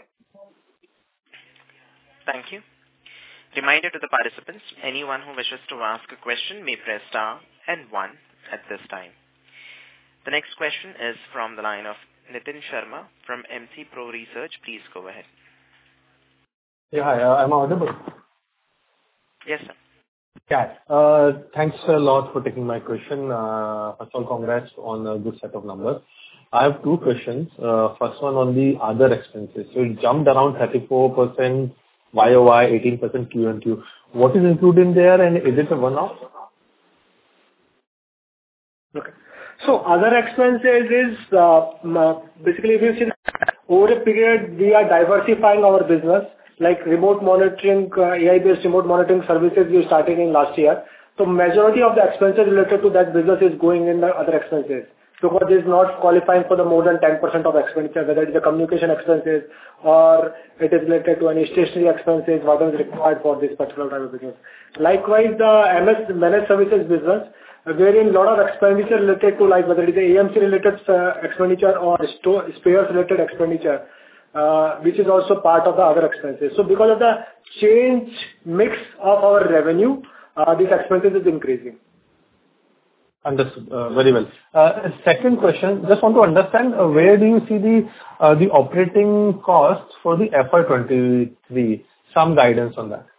Thank you. Reminder to the participants, anyone who wishes to ask a question may press star and one at this time. The next question is from the line of Nitin Sharma from M C Pro Research. Please go ahead. Yeah, hi, uh, I'm audible. Yes, sir. Yeah, uh, thanks a lot for taking my question. Uh, first of all, congrats on a good set of numbers. I have two questions. Uh, first one on the other expenses. So it jumped around thirty-four percent Y O Y, eighteen percent Q and Q. What is included in there, and is it a one-off? Okay. So other expenses is uh, basically we've seen over a period we are diversifying our business, like remote monitoring, uh, A I-based remote monitoring services we started in last year. So majority of the expenses related to that business is going in the other expenses. because it's not qualifying for the more than ten percent of expenditure, whether it is the communication expenses or it is related to any stationery expenses, what is required for this particular type of business. Likewise, the M S managed services business, wherein a lot of expenditure related to, like, whether it is A M C related uh, expenditure or store spares related expenditure, uh, which is also part of the other expenses. So because of the change mix of our revenue, uh, these expenses is increasing. Understood. Uh, Very well. Uh, Second question, just want to understand, uh, where do you see the uh, the operating costs for the F Y twenty-three? Some guidance on that.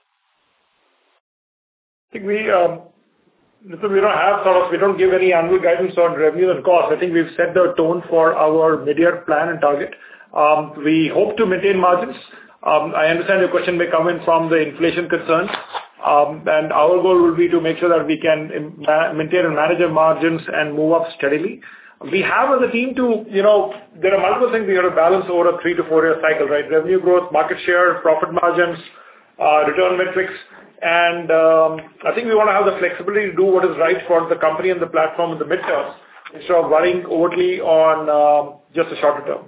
I think we, um, listen, we don't have sort of, we don't give any annual guidance on revenue and cost. I think we've set the tone for our mid-year plan and target. Um, We hope to maintain margins. Um, I understand your question may come in from the inflation concerns. Um, and our goal will be to make sure that we can ma- maintain and manage our margins and move up steadily. We have as a team to, you know, there are multiple things we have to balance over a three to four year cycle, right? Revenue growth, market share, profit margins, uh, return metrics. And um, I think we want to have the flexibility to do what is right for the company and the platform in the midterm instead of worrying overtly on uh, just a shorter term.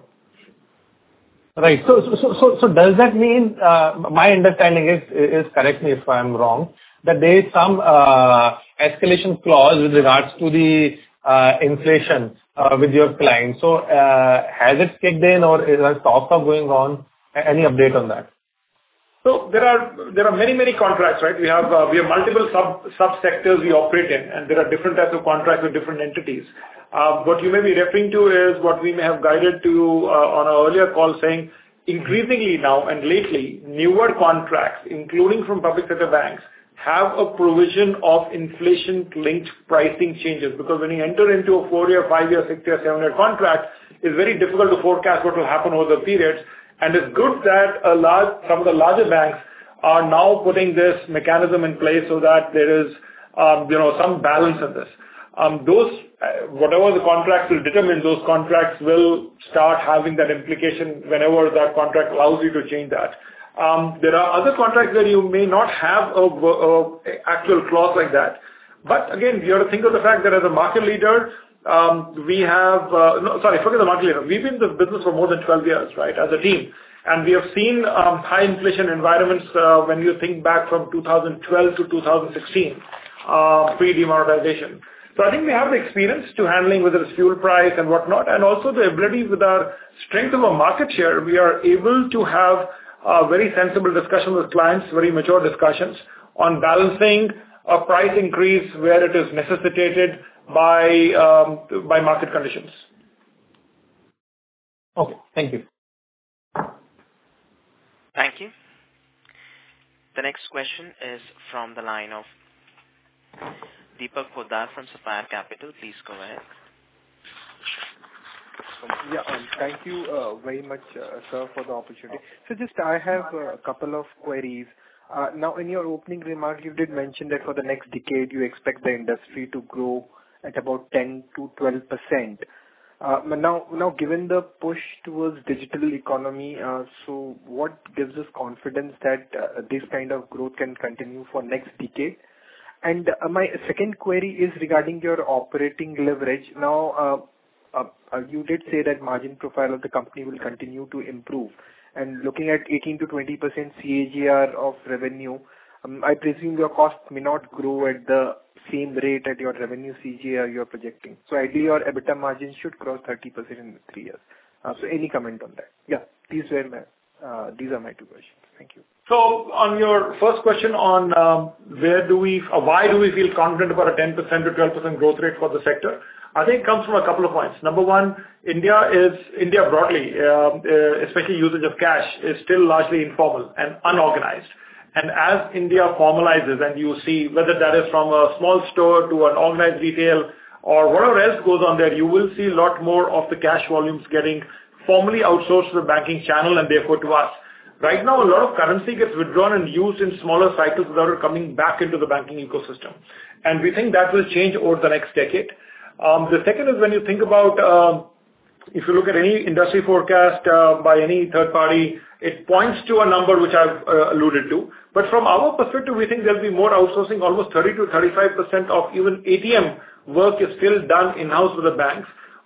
Right. So, so, so, so does that mean, uh, my understanding is, is, correct me if I'm wrong, that there is some uh, escalation clause with regards to the uh, inflation uh, with your client. So, uh, has it kicked in or is there talks are going on? Any update on that? So there are there are many many contracts, right? We have uh, we have multiple sub subsectors we operate in, and there are different types of contracts with different entities. Uh, what you may be referring to is what we may have guided to uh, on our earlier call, saying increasingly now and lately, newer contracts, including from public sector banks, have a provision of inflation-linked pricing changes. Because when you enter into a four-year, five-year, six-year, seven-year contract, it's very difficult to forecast what will happen over the periods. And it's good that a large, some of the larger banks are now putting this mechanism in place so that there is, um, you know, some balance in this. Um, those, uh, whatever the contracts will determine, those contracts will start having that implication whenever that contract allows you to change that. Um, there are other contracts where you may not have a, a, a actual clause like that. But again, you have to think of the fact that as a market leader, Um, we have, uh, no, sorry, forget the market leader. We've been in this business for more than twelve years, right, as a team. And we have seen um, high inflation environments uh, when you think back from two thousand twelve to two thousand sixteen, uh, pre-demonetization. So I think we have the experience to handling whether it's fuel price and whatnot, and also the ability with our strength of our market share, we are able to have a very sensible discussion with clients, very mature discussions on balancing a price increase where it is necessitated by um, by market conditions. Okay, thank you. Thank you. The next question is from the line of Deepak Poddar from Sapphire Capital. Please go ahead. Um, yeah, um, thank you uh, very much, uh, sir, for the opportunity. So just I have uh, a couple of queries. Uh, now, in your opening remarks, you did mention that for the next decade, you expect the industry to grow at about ten to twelve percent. Uh, now, now, given the push towards digital economy, uh, so what gives us confidence that uh, this kind of growth can continue for next decade? And uh, my second query is regarding your operating leverage. Now, uh, uh, uh, you did say that margin profile of the company will continue to improve. And looking at eighteen to twenty percent C A G R of revenue, um, I presume your cost may not grow at the same rate at your revenue C A G R you are projecting. So ideally, your EBITDA margin should cross thirty percent in three years. Uh, so any comment on that? Yeah, these were my, uh, these are my two questions. Thank you. So on your first question on um, where do we, or why do we feel confident about a ten percent to twelve percent growth rate for the sector? I think it comes from a couple of points. Number one, India is, India broadly, uh, uh, especially usage of cash, is still largely informal and unorganized. And as India formalizes and you see whether that is from a small store to an organized retail or whatever else goes on there, you will see a lot more of the cash volumes getting formally outsourced to the banking channel and therefore to us. Right now, a lot of currency gets withdrawn and used in smaller cycles without it coming back into the banking ecosystem. And we think that will change over the next decade. Um, the second is when you think about, uh, if you look at any industry forecast uh, by any third party, it points to a number which I've uh, alluded to. But from our perspective, we think there'll be more outsourcing. Almost thirty to thirty-five percent of even A T M work is still done in-house with the banks.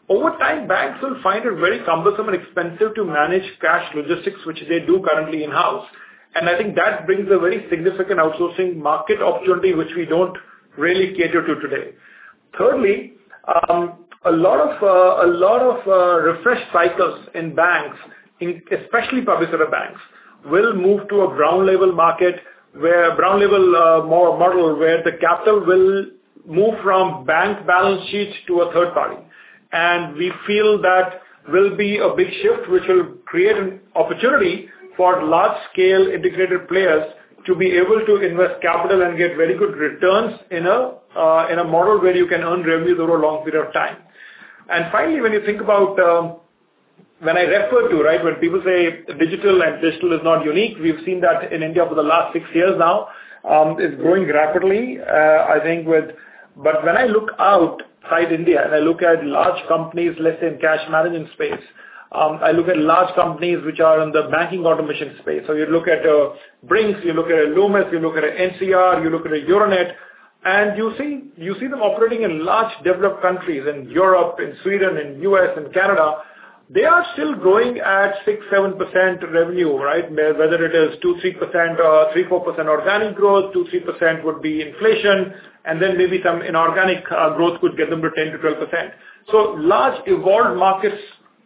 over time, banks will find it very cumbersome and expensive to manage cash logistics, which they do currently in-house. And I think that brings a very significant outsourcing market opportunity, which we don't really cater to today. Thirdly, um, a lot of uh, a lot of uh, refresh cycles in banks, in, especially public sector banks, will move to a brown label market, where brown label uh, model, where the capital will move from bank balance sheet to a third party. And we feel that will be a big shift, which will create an opportunity for large-scale integrated players to be able to invest capital and get very good returns in a uh, in a model where you can earn revenues over a long period of time. And finally, when you think about um, when I refer to, right, when people say digital and digital is not unique, we've seen that in India for the last six years now. Um, it's growing rapidly, uh, I think with, but when I look outside India and I look at large companies, let's say in cash management space, um, I look at large companies which are in the banking automation space. So you look at uh, Brinks, you look at a Loomis, you look at an N C R, you look at a Euronet, and you see, you see them operating in large developed countries in Europe, in Sweden, in U S, in Canada. They are still growing at six, seven percent revenue, right? Whether it is two, three percent or three, four percent organic growth, two, three percent would be inflation, and then maybe some inorganic uh, growth could get them to ten to twelve percent. So large evolved markets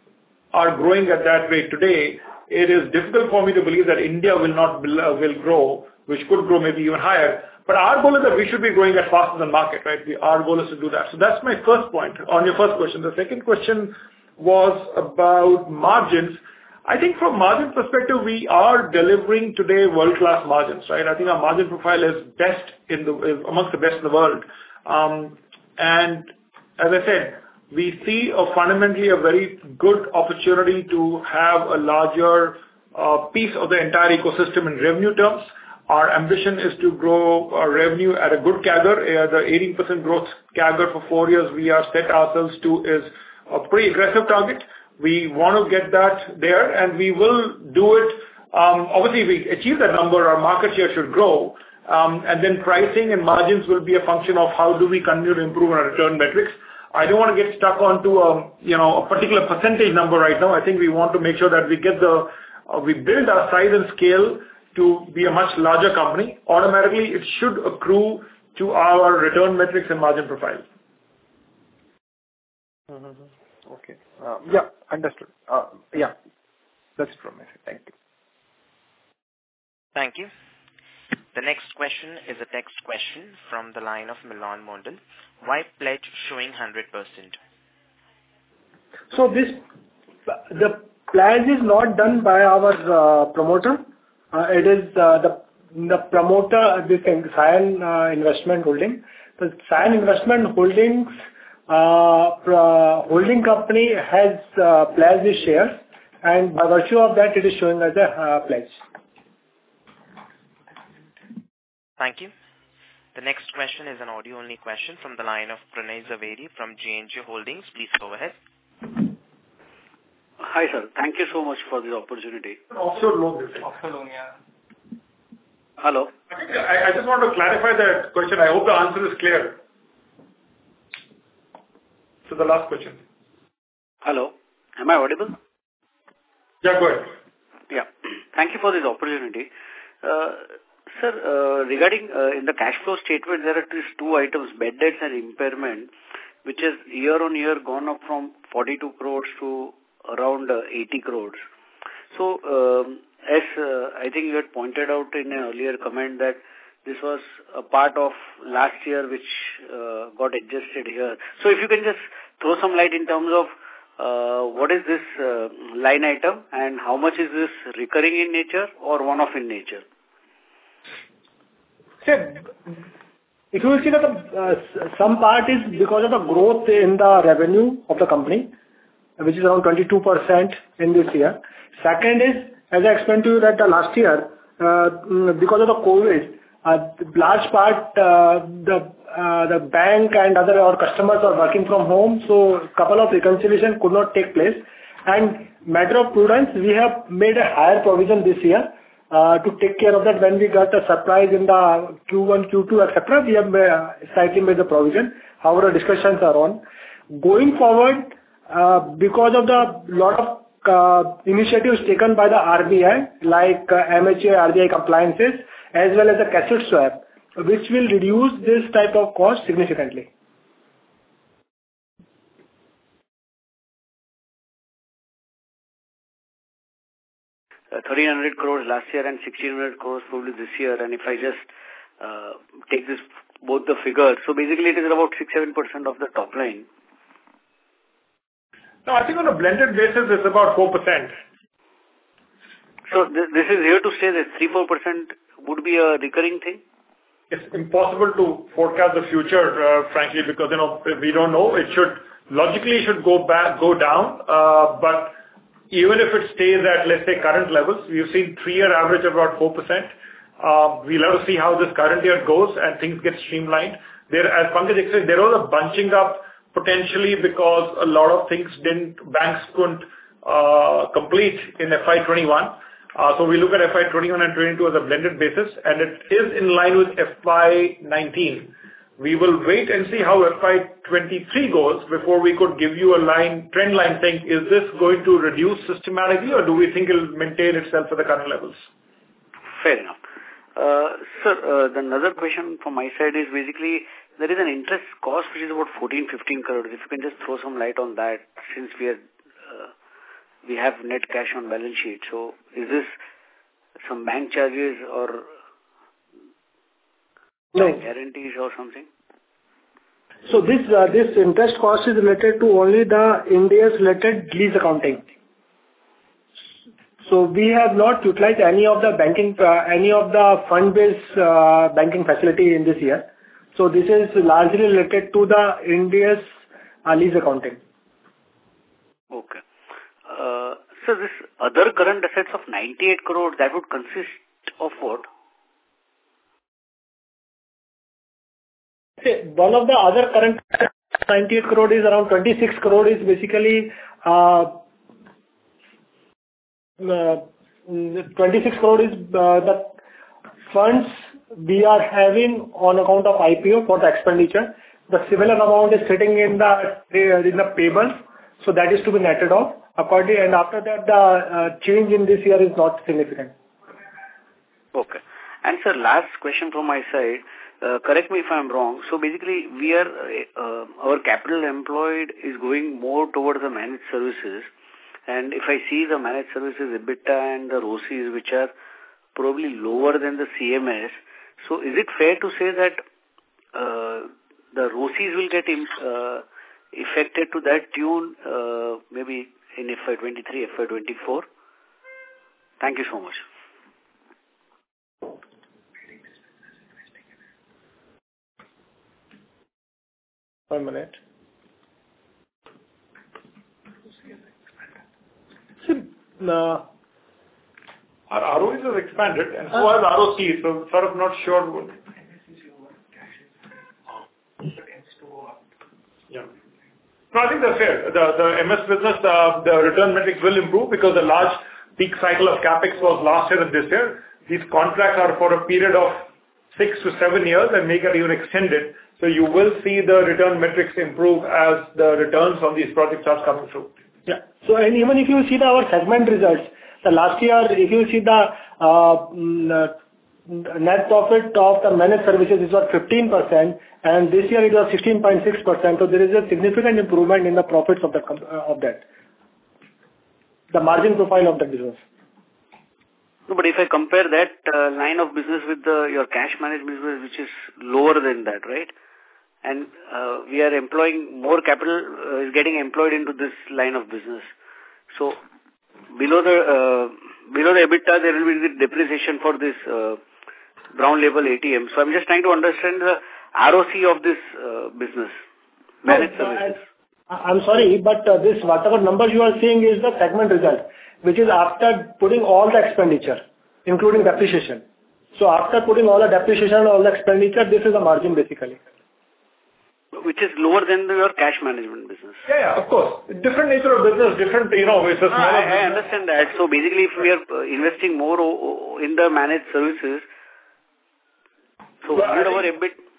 are growing at that rate today. It is difficult for me to believe that India will not will grow, which could grow maybe even higher. But our goal is that we should be growing at faster than market, right? We, our goal is to do that. So that's my first point on your first question. The second question was about margins. I think from margin perspective, we are delivering today world-class margins, right? I think our margin profile is best in the, is amongst the best in the world. Um, and as I said, we see a fundamentally a very good opportunity to have a larger uh, piece of the entire ecosystem in revenue terms. Our ambition is to grow our revenue at a good C A G R. Uh, the eighteen percent growth C A G R for four years we are set ourselves to is a pretty aggressive target. We want to get that there, and we will do it. Um, obviously, if we achieve that number, our market share should grow. Um, and then pricing and margins will be a function of how do we continue to improve our return metrics. I don't want to get stuck onto a, you know, a particular percentage number right now. I think we want to make sure that we get the, uh, we build our size and scale to be a much larger company. Automatically, it should accrue to our return metrics and margin profile. Mm-hmm. Okay. Uh, yeah, understood. Uh, yeah, that's it from my side. Thank you. Thank you. The next question is a text question from the line of Milan Mondal. Why pledge showing one hundred percent? So this, the pledge is not done by our uh, promoter. Uh, it is uh, the the promoter, this Sion uh, Investment Holding. The Sion Investment Holdings uh, uh, holding company has uh, pledged its shares, and by virtue of that, it is showing as a uh, pledge. Thank you. The next question is an audio-only question from the line of Pranay Zaveri from J and J Holdings. Please go ahead. Hi, sir. Thank you so much for this opportunity. Offshore loan. Offshore loan, yeah. Hello. I, think I, I just want to clarify that question. I hope the answer is clear. So the last question. Hello. Am I audible? Yeah, go ahead. Yeah. Thank you for this opportunity. Uh, Sir, uh, regarding uh, in the cash flow statement, there are these two items, bad debts and impairment, which has year on year gone up from forty-two crores to around uh, eighty crores. So, um, as uh, I think you had pointed out in an earlier comment that this was a part of last year which uh, got adjusted here. So, if you can just throw some light in terms of uh, what is this uh, line item and how much is this recurring in nature or one-off in nature? If you will see that the, uh, some part is because of the growth in the revenue of the company, which is around twenty-two percent in this year. Second is, as I explained to you that the last year, uh, because of the COVID, uh, large part uh, the uh, the bank and other our customers are working from home, so a couple of reconciliation could not take place. And matter of prudence, we have made a higher provision this year. Uh, to take care of that when we got a surprise in the Q one, Q two, et cetera, we have uh, slightly made the provision. However, discussions are on. Going forward, uh, because of the lot of uh, initiatives taken by the R B I, like uh, M H A, R B I compliances, as well as the cassette swap, which will reduce this type of cost significantly. Uh, thirteen hundred crores last year and sixteen hundred crores probably this year. And if I just uh, take this both the figures, so basically it is about six to seven percent of the top line. No, I think on a blended basis, it's about four percent. So th this is here to stay, that three to four percent would be a recurring thing? It's impossible to forecast the future, uh, frankly, because, you know, we don't know. It should, logically, it should go back, go down, uh, but even if it stays at, let's say, current levels, we've seen three-year average of about four percent. Uh, we'll have to see how this current year goes and things get streamlined. There, as Pankaj explained, there was a bunching up potentially because a lot of things didn't, banks couldn't uh, complete in F Y twenty-one. Uh, so we look at F Y twenty-one and twenty-two as a blended basis, and it is in line with F Y nineteen. We will wait and see how F Y twenty-three goes before we could give you a line, trend line saying, is this going to reduce systematically or do we think it will maintain itself at the current levels? Fair enough. Uh, sir, uh, the another question from my side is basically, there is an interest cost which is about fourteen, fifteen crores. If you can just throw some light on that, since we are, uh, we have net cash on balance sheet. So is this some bank charges or no. guarantees or something? So this uh, this interest cost is related to only the India's related lease accounting. So we have not utilized any of the banking, uh, any of the fund-based uh, banking facility in this year. So this is largely related to the India's uh, lease accounting. Okay. Uh, so this other current assets of ninety-eight crore, that would consist of what? See, one of the other current ninety-eight crore is around twenty-six crore is basically uh, uh, twenty-six crore is uh, the funds we are having on account of I P O for the expenditure. The similar amount is sitting in the in the payables, so that is to be netted off accordingly. And after that, the uh, change in this year is not significant. Okay. And sir, last question from my side. Uh, correct me if I'm wrong. So basically, we are uh, our capital employed is going more towards the managed services. And if I see the managed services EBITDA and the R O C Es, which are probably lower than the C M S, so is it fair to say that uh, the R O C Es will get uh, affected to that tune uh, maybe in F Y twenty-three, F Y twenty-four? Thank you so much. One minute. See, uh, our R O Es has expanded and so has R O C, so sort of not sure. What... Yeah. No, I think that's fair. The, the M S business, uh, the return metrics will improve because the large peak cycle of capex was last year and this year. These contracts are for a period of six to seven years and may get even extended. So you will see the return metrics improve as the returns on these projects are coming through. Yeah. So, and even if you see the, our segment results, the last year, if you see the uh, net profit of the managed services is what fifteen percent, and this year it was sixteen point six percent. So there is a significant improvement in the profits of the uh, of that, the margin profile of the business. No, but if I compare that uh, line of business with the, your cash management business, which is lower than that, right? And uh, we are employing more capital uh, is getting employed into this line of business. So below the uh, below the EBITDA, there will be the depreciation for this uh, brown label A T M. So I'm just trying to understand the R O C of this uh, business, managed no, services. I, I'm sorry, but uh, this whatever numbers you are seeing is the segment result, which is after putting all the expenditure, including depreciation. So after putting all the depreciation and all the expenditure, this is the margin basically. Which is lower than the, your cash management business. Yeah, yeah, of course. Different nature of business, different, you know, it's a smaller I, business. I understand that. So basically, if we are uh, investing more o o in the managed services, so well, our EBIT...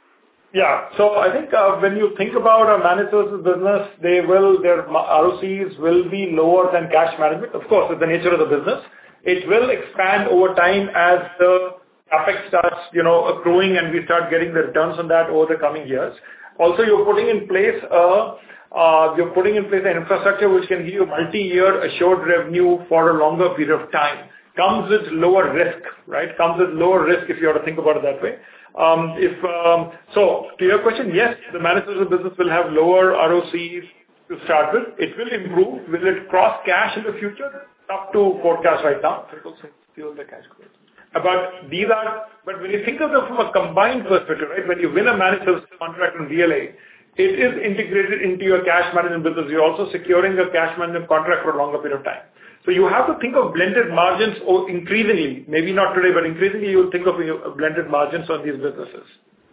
Yeah. So I think uh, when you think about a managed services business, they will their R O Cs will be lower than cash management. Of course, it's the nature of the business. It will expand over time as the CapEx starts, you know, accruing, and we start getting the returns on that over the coming years. Also, you're putting in place a uh, you're putting in place an infrastructure which can give you multi-year assured revenue for a longer period of time. Comes with lower risk, right? Comes with lower risk if you were to think about it that way. Um, if um, so, to your question, yes, the managed services business will have lower R O Cs to start with. It will improve. Will it cross cash in the future? Tough to forecast right now. Fuel the cash growth. But these are, but when you think of them from a combined perspective, right? When you win a managed services contract in D L A, it is integrated into your cash management business. You're also securing a cash management contract for a longer period of time. So you have to think of blended margins or increasingly, maybe not today, but increasingly you will think of blended margins on these businesses.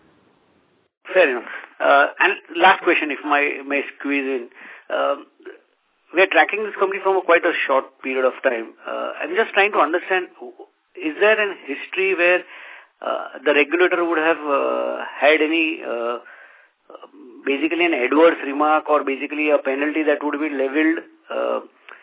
Fair enough. Uh, and last question, if I may squeeze in. Um, we are tracking this company from a quite a short period of time. Uh, I'm just trying to understand, is there a history where uh, the regulator would have uh, had any, uh, basically an adverse remark or basically a penalty that would be leveled? Uh,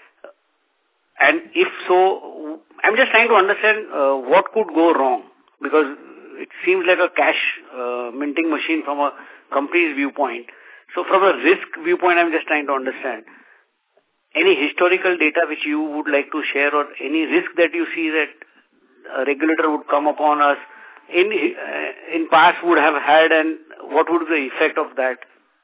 And if so, I'm just trying to understand uh, what could go wrong, because it seems like a cash uh, minting machine from a company's viewpoint. So from a risk viewpoint, I'm just trying to understand. Any historical data which you would like to share, or any risk that you see that a regulator would come upon us in, uh, in past would have had, and what would be the effect of that?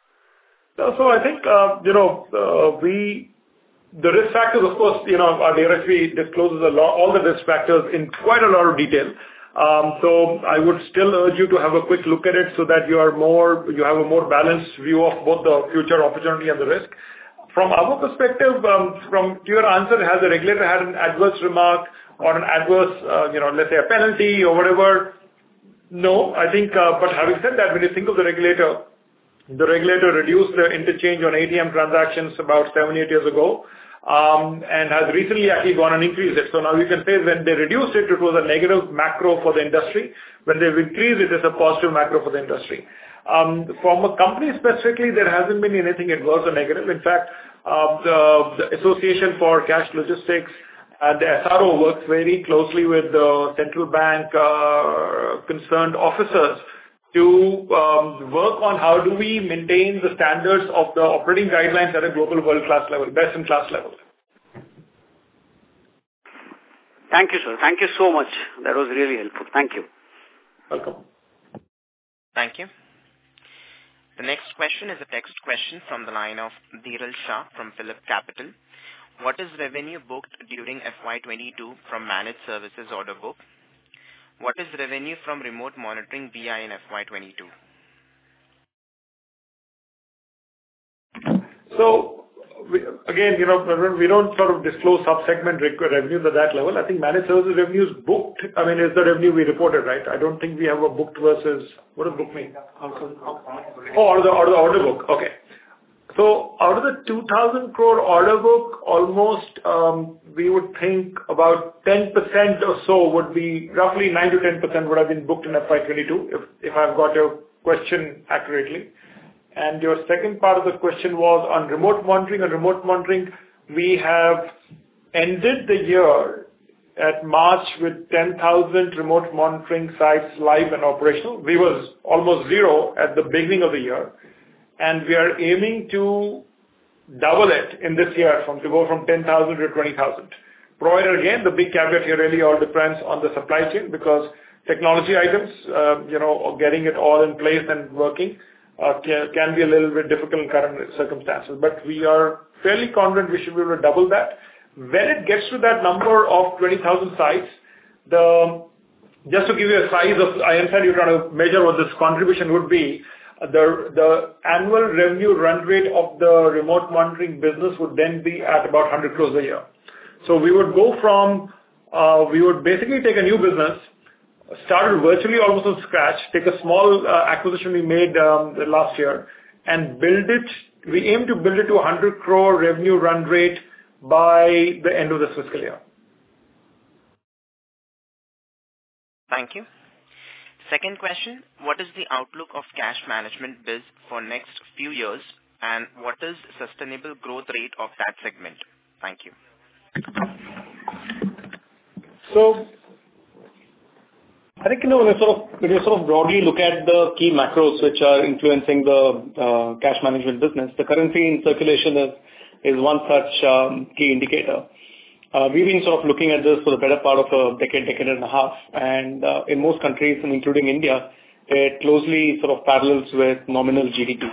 So I think, uh, you know, uh, we... The risk factors, of course, you know, our D R H P discloses a lot, all the risk factors in quite a lot of detail. Um, so I would still urge you to have a quick look at it so that you are more, you have a more balanced view of both the future opportunity and the risk. From our perspective, um, from to your answer, has the regulator had an adverse remark or an adverse, uh, you know, let's say a penalty or whatever? No, I think, uh, but having said that, when you think of the regulator, the regulator reduced the interchange on A T M transactions about seven, eight years ago. Um, and has recently actually gone and increased it. So now you can say when they reduced it, it was a negative macro for the industry. When they've increased it, it's a positive macro for the industry. Um, from a company specifically, there hasn't been anything adverse or negative. In fact, uh, the, the Association for Cash Logistics and the S R O works very closely with the central bank uh, concerned officers to um, work on how do we maintain the standards of the operating guidelines at a global world-class level, best-in-class level. Thank you, sir. Thank you so much. That was really helpful. Thank you. Welcome. Thank you. The next question is a text question from the line of Dhiral Shah from Phillip Capital. What is revenue booked during F Y twenty-two from managed services order book? What is revenue from remote monitoring B I in F Y twenty-two? So, we, again, you know, we don't sort of disclose sub-segment revenues at that level. I think managed services revenues booked, I mean, is the revenue we reported, right? I don't think we have a booked versus, what does book mean? Oh, or the, or the order book. Okay. So out of the two thousand crore order book, almost um, we would think about ten percent or so would be, roughly nine to ten percent would have been booked in F Y twenty-two, if, if I've got your question accurately. And your second part of the question was on remote monitoring. On remote monitoring, we have ended the year at March with ten thousand remote monitoring sites live and operational. We was almost zero at the beginning of the year. And we are aiming to double it in this year, from to go from ten thousand to twenty thousand. Provided, again, the big caveat here really all depends on the supply chain, because technology items, uh, you know, getting it all in place and working uh, can, can be a little bit difficult in current circumstances. But we are fairly confident we should be able to double that. When it gets to that number of twenty thousand sites, the just to give you a size of, I understand you're trying to measure what this contribution would be. The, the annual revenue run rate of the remote monitoring business would then be at about one hundred crores a year. So we would go from, uh, we would basically take a new business, started virtually almost from scratch, take a small uh, acquisition we made um, last year, and build it. We aim to build it to a one hundred crore revenue run rate by the end of this fiscal year. Thank you. Second question, what is the outlook of cash management biz for next few years, and what is sustainable growth rate of that segment? Thank you. So, I think, you know, when you sort of, when you sort of broadly look at the key macros which are influencing the uh, cash management business, the currency in circulation is, is one such um, key indicator. Uh, we've been sort of looking at this for the better part of a decade, decade and a half, and uh, in most countries, and including India, it closely sort of parallels with nominal G D P.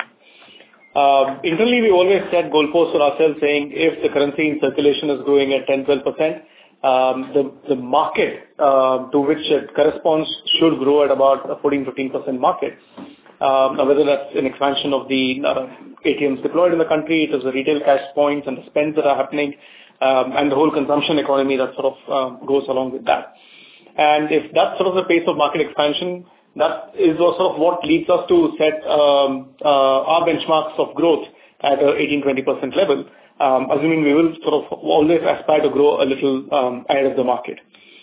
Uh, internally, we always set goalposts for ourselves saying if the currency in circulation is growing at ten to twelve percent, um, the, the market uh, to which it corresponds should grow at about a fourteen to fifteen percent market. Um, whether that's an expansion of the uh, A T Ms deployed in the country, it is the retail cash points and the spends that are happening, um, and the whole consumption economy that sort of uh, goes along with that. And if that's sort of the pace of market expansion, that is also what leads us to set um, uh, our benchmarks of growth at a eighteen to twenty percent level, um, assuming we will sort of always aspire to grow a little um, ahead of the market.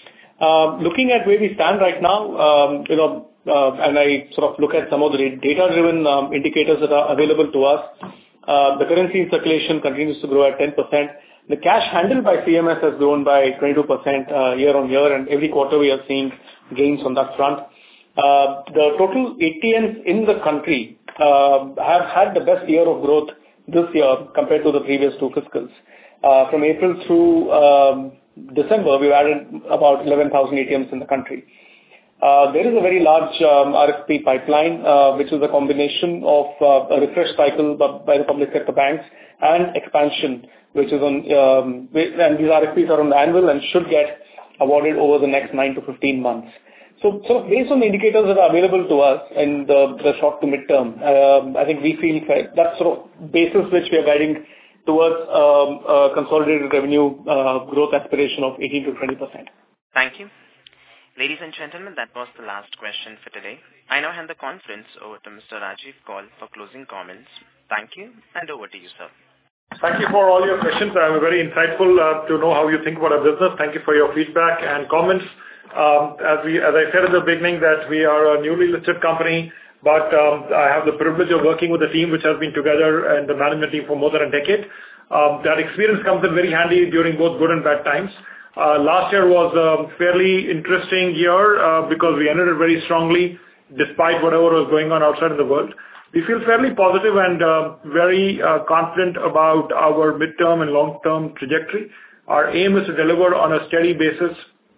Uh, looking at where we stand right now, um, you know, uh, and I sort of look at some of the data-driven um, indicators that are available to us, uh, the currency in circulation continues to grow at ten percent. The cash handled by C M S has grown by twenty-two percent uh, year on year, and every quarter we are seeing gains on that front. Uh, the total A T Ms in the country uh, have had the best year of growth this year compared to the previous two fiscals. Uh, from April through um, December, we've added about eleven thousand A T Ms in the country. Uh, there is a very large um, R F P pipeline, uh, which is a combination of uh, a refresh cycle by the public sector banks and expansion, which is on, um, and these R F Ps are on the annual and should get awarded over the next nine to fifteen months. So, sort of based on the indicators that are available to us in the, the short to mid-term, um, I think we feel that sort of basis which we are guiding towards um, a consolidated revenue uh, growth aspiration of eighteen to twenty percent. Thank you. Ladies and gentlemen, that was the last question for today. I now hand the conference over to Mister Rajiv Kaul for closing comments. Thank you, and over to you, sir. Thank you for all your questions. I'm very insightful uh, to know how you think about our business. Thank you for your feedback and comments. Um, as we, as I said at the beginning, that we are a newly listed company, but um, I have the privilege of working with a team which has been together and the management team for more than a decade. Um, that experience comes in very handy during both good and bad times. Uh, last year was a fairly interesting year uh, because we ended it very strongly despite whatever was going on outside in the world. We feel fairly positive and uh, very uh, confident about our midterm and long-term trajectory. Our aim is to deliver on a steady basis,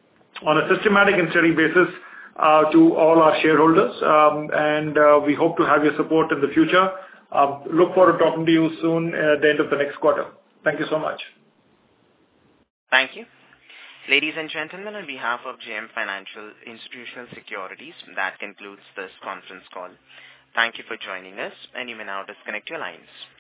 on a systematic and steady basis uh, to all our shareholders, um, and uh, we hope to have your support in the future. Uh, look forward to talking to you soon at the end of the next quarter. Thank you so much. Thank you. Ladies and gentlemen, on behalf of J M Financial Institutional Securities, that concludes this conference call. Thank you for joining us, and you may now disconnect your lines.